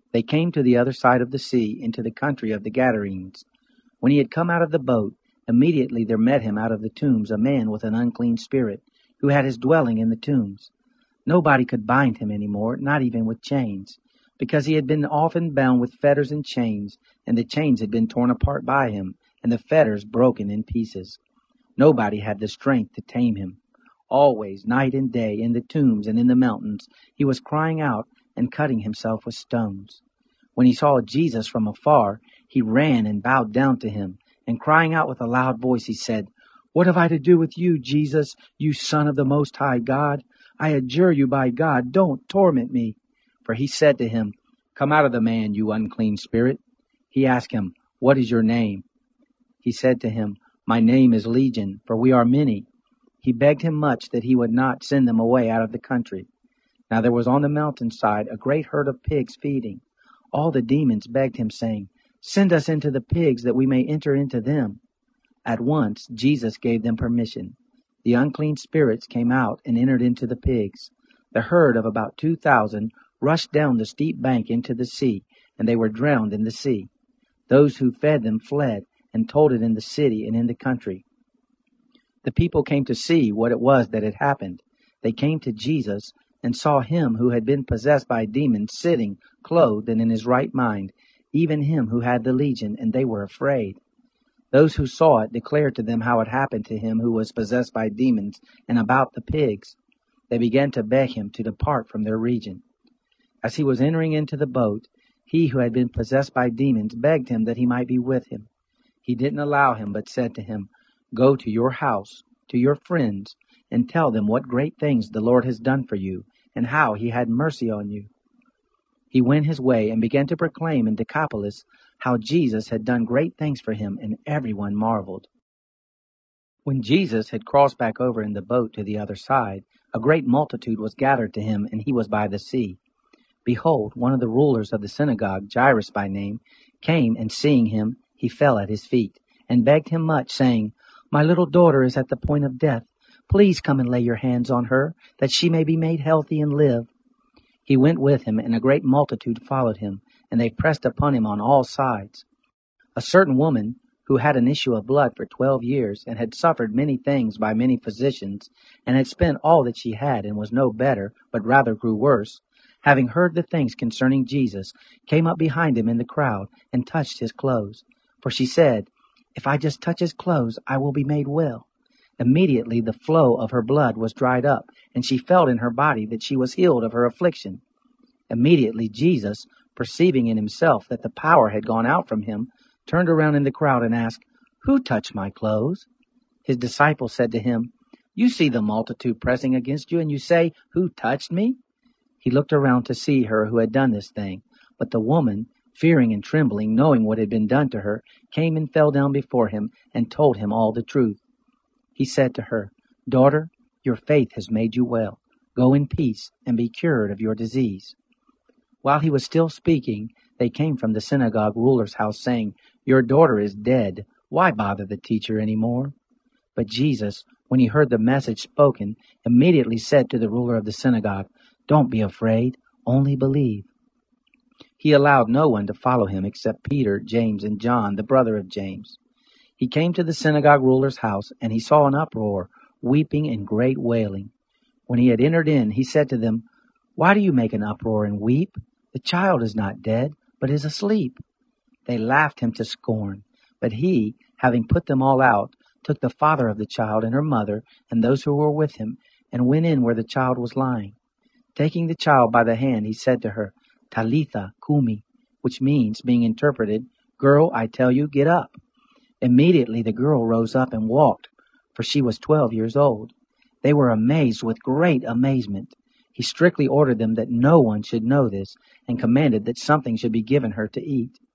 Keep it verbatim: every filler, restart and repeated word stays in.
They came to the other side of the sea, into the country of the Gadarenes. When he had come out of the boat, immediately there met him out of the tombs a man with an unclean spirit, who had his dwelling in the tombs. Nobody could bind him any more, not even with chains, because he had been often bound with fetters and chains, and the chains had been torn apart by him, and the fetters broken in pieces. Nobody had the strength to tame him. Always, night and day, in the tombs and in the mountains, he was crying out and cutting himself with stones. When he saw Jesus from afar, he ran and bowed down to him, and crying out with a loud voice, he said, "What have I to do with you, Jesus, you Son of the Most High God? I adjure you by God, don't torment me." For he said to him, "Come out of the man, you unclean spirit." He asked him, "What is your name?" He said to him, "My name is Legion, for we are many." He begged him much that he would not send them away out of the country. Now there was on the mountainside a great herd of pigs feeding. All the demons begged him, saying, "Send us into the pigs, that we may enter into them." At once Jesus gave them permission. The unclean spirits came out and entered into the pigs. The herd of about two thousand rushed down the steep bank into the sea, and they were drowned in the sea. Those who fed them fled, and told it in the city and in the country. The people came to see what it was that had happened. They came to Jesus, and saw him who had been possessed by demons sitting, clothed and in his right mind, even him who had the legion, and they were afraid. Those who saw it declared to them how it happened to him who was possessed by demons, and about the pigs. They began to beg him to depart from their region. As he was entering into the boat, he who had been possessed by demons begged him that he might be with him. He didn't allow him, but said to him, "Go to your house, to your friends, and tell them what great things the Lord has done for you, and how he had mercy on you." He went his way and began to proclaim in Decapolis how Jesus had done great things for him, and everyone marveled. When Jesus had crossed back over in the boat to the other side, a great multitude was gathered to him, and he was by the sea. Behold, one of the rulers of the synagogue, Jairus by name, came, and seeing him, he fell at his feet, and begged him much, saying, "My little daughter is at the point of death. Please come and lay your hands on her, that she may be made healthy and live." He went with him, and a great multitude followed him, and they pressed upon him on all sides. A certain woman, who had an issue of blood for twelve years, and had suffered many things by many physicians, and had spent all that she had, and was no better, but rather grew worse, having heard the things concerning Jesus, came up behind him in the crowd, and touched his clothes. For she said, "If I just touch his clothes, I will be made well." Immediately the flow of her blood was dried up, and she felt in her body that she was healed of her affliction. Immediately Jesus, perceiving in himself that the power had gone out from him, turned around in the crowd and asked, "Who touched my clothes?" His disciples said to him, "You see the multitude pressing against you, and you say, 'Who touched me?'" He looked around to see her who had done this thing. But the woman, fearing and trembling, knowing what had been done to her, came and fell down before him, and told him all the truth. He said to her, "Daughter, your faith has made you well. Go in peace, and be cured of your disease." While he was still speaking, they came from the synagogue ruler's house, saying, "Your daughter is dead. Why bother the teacher any more?" But Jesus, when he heard the message spoken, immediately said to the ruler of the synagogue, "Don't be afraid, only believe." He allowed no one to follow him except Peter, James, and John, the brother of James. He came to the synagogue ruler's house, and he saw an uproar, weeping and great wailing. When he had entered in, he said to them, "Why do you make an uproar and weep? The child is not dead, but is asleep." They laughed him to scorn. But he, having put them all out, took the father of the child and her mother and those who were with him, and went in where the child was lying. Taking the child by the hand, he said to her, "Talitha kumi," which means, being interpreted, "Girl, I tell you, get up." Immediately the girl rose up and walked, for she was twelve years old. They were amazed with great amazement. He strictly ordered them that no one should know this, and commanded that something should be given her to eat.